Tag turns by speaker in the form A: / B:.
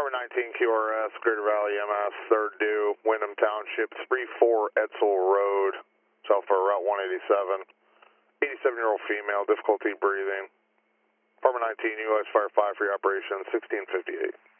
A: Department 19 QRS, Greater Valley MS, 3rd due, Wyndham Township, 34 Edsel Road, South for Route 187. 87-year-old female, difficulty breathing. Department 19, U.S. Fire 5 for your operation, 1658.